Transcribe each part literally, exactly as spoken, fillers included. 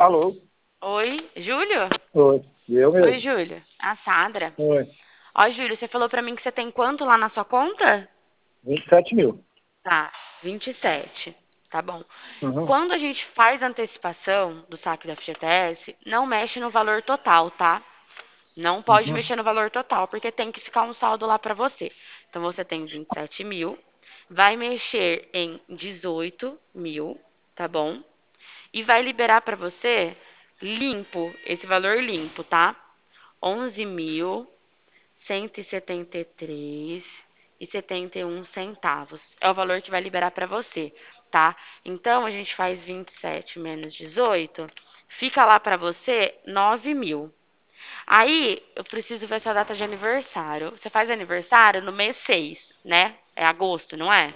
Alô? Oi, Júlio? Oi. Eu Oi, mesmo. Júlio. A Sandra. Oi. Ó, Júlio, você falou pra mim que você tem quanto lá na sua conta? vinte e sete mil. Tá, vinte e sete. Tá bom. Uhum. Quando a gente faz a antecipação do saque da F G T S, não mexe no valor total, tá? Não pode Uhum. mexer no valor total, porque tem que ficar um saldo lá pra você. Então, você tem vinte e sete mil, vai mexer em dezoito mil, tá bom? E vai liberar pra você limpo, esse valor limpo, tá? onze mil cento e setenta e três e setenta e um centavos. É o valor que vai liberar para você, tá? Então a gente faz vinte e sete menos dezoito, fica lá para você nove mil. Aí eu preciso ver sua data de aniversário. Você faz aniversário no mês seis, né? É agosto, não é?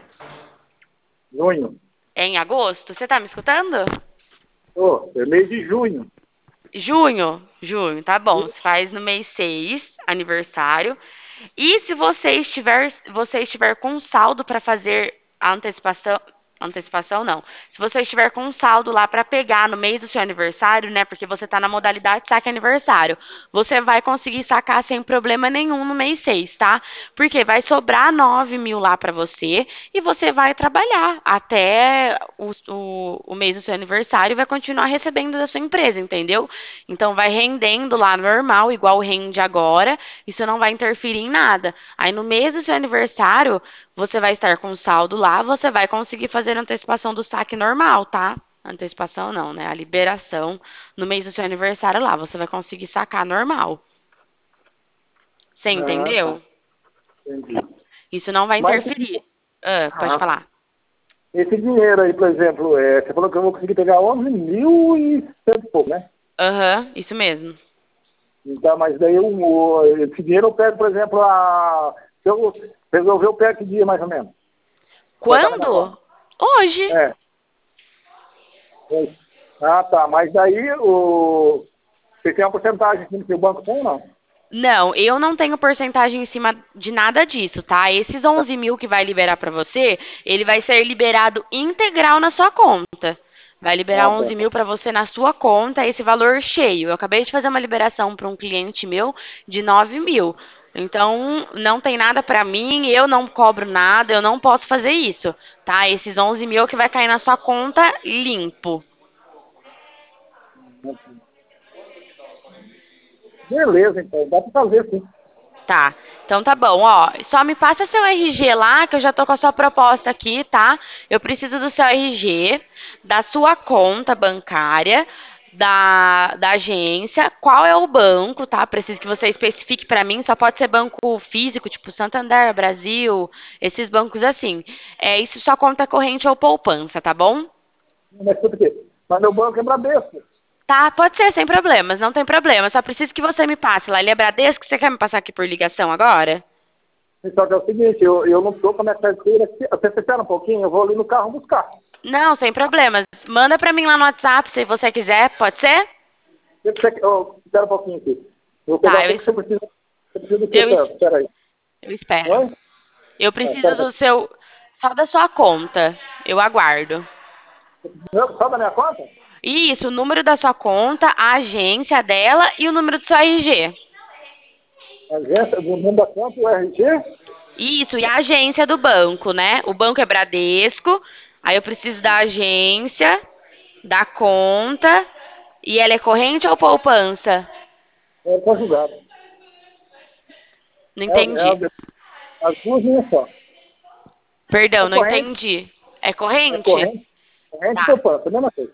Junho. É em agosto? Você tá me escutando? Ô, é mês de junho. Junho, junho, tá bom. Você faz no mês seis, aniversário. E se você estiver, você estiver com saldo para fazer a antecipação, antecipação não. Se você estiver com saldo lá para pegar no mês do seu aniversário, né? Porque você está na modalidade saque aniversário, você vai conseguir sacar sem problema nenhum no mês seis, tá? Porque vai sobrar nove mil lá para você e você vai trabalhar até o, o, o mês do seu aniversário e vai continuar recebendo da sua empresa, entendeu? Então vai rendendo lá normal, igual rende agora. Isso não vai interferir em nada. Aí no mês do seu aniversário, você vai estar com saldo lá, você vai conseguir fazer a antecipação do saque normal, tá? Antecipação não, né? A liberação no mês do seu aniversário lá, você vai conseguir sacar normal. Você Ah, tá. entendeu? Entendi. Isso não vai Mas interferir. Ah, pode ah, falar. esse dinheiro aí, por exemplo, é, você falou que eu vou conseguir pegar onze mil e cento e pouco, né? Aham, isso mesmo. Então, mas daí eu, o- esse dinheiro eu pego, por exemplo, a. Se eu resolver, eu pego que dia mais ou menos. Já tá na minha conta. Quando? Hoje. É. É. Ah, tá. Mas daí o. Você tem uma porcentagem assim que o banco tem ou não? Não, eu não tenho porcentagem em cima de nada disso, tá? Esses onze mil que vai liberar pra você, ele vai ser liberado integral na sua conta. Vai liberar Ah, onze tá. mil pra você na sua conta, esse valor cheio. Eu acabei de fazer uma liberação para um cliente meu de nove mil. Então, não tem nada pra mim, eu não cobro nada, eu não posso fazer isso, tá? Esses onze mil que vai cair na sua conta limpo. Beleza, então. Dá pra fazer, sim. Tá. Então tá bom, ó. Só me passa seu R G lá, que eu já tô com a sua proposta aqui, tá? Eu preciso do seu R G, da sua conta bancária, da, da agência, qual é o banco, tá? Preciso que você especifique pra mim, só pode ser banco físico, tipo Santander, Brasil, esses bancos assim. É isso, sua conta corrente ou poupança, tá bom? Mas por quê? Mas meu banco é Bradesco. Tá, pode ser, sem problemas, não tem problema. Só preciso que você me passe lá. Ele é Bradesco, você quer me passar aqui por ligação agora? Só que é o seguinte, eu, eu não estou com a minha carteira aqui. Você espera um pouquinho, eu vou ali no carro buscar. Não, sem problemas. Manda pra mim lá no WhatsApp se você quiser, pode ser? Você, você, oh, espera um pouquinho aqui. Eu vou pegar Tá, o eu, que que es- você precisa. Você precisa do que, eu, tanto? es- Espera aí. eu espero. Oi? Eu Ah, espera preciso um do pouquinho. seu. Só da sua conta. Eu aguardo. Não, só da minha conta? Isso, o número da sua conta, a agência dela e o número do seu R G. Agência, o nome da conta, o R G? Isso, e a agência do banco, né? O banco é Bradesco. Aí eu preciso da agência, da conta. E ela é corrente ou poupança? É conjugado. Não É, é, entendi. as as duas minhas só. Perdão, É não corrente, entendi. É é corrente? corrente, corrente e Tá, poupança, a mesma coisa.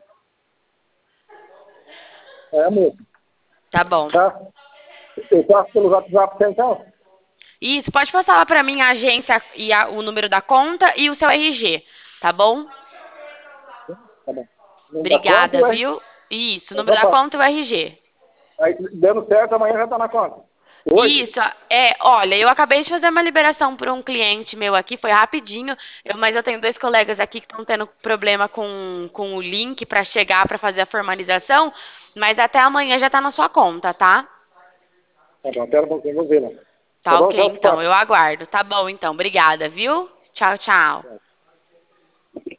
É a mesma, tá bom. tá? Eu passo pelo WhatsApp, você, então? Isso, pode passar lá pra mim a agência e a- o número da conta e o seu R G, tá bom? Tá bom. O nome da conta e Obrigada, o R G. viu? Isso, o Eu número já da passo. conta e o R G. Aí, dando certo, amanhã já tá na conta. Hoje? Isso, é, olha, eu acabei de fazer uma liberação para um cliente meu aqui, foi rapidinho, eu- mas eu tenho dois colegas aqui que estão tendo problema com, com o link para chegar para fazer a formalização, mas até amanhã já tá na sua conta, tá? Tá bom, pera um pouquinho, vou ver lá. Tá Tá bom? ok, Já te então, passo. eu aguardo. Tá bom, então, obrigada, viu? Tchau, tchau.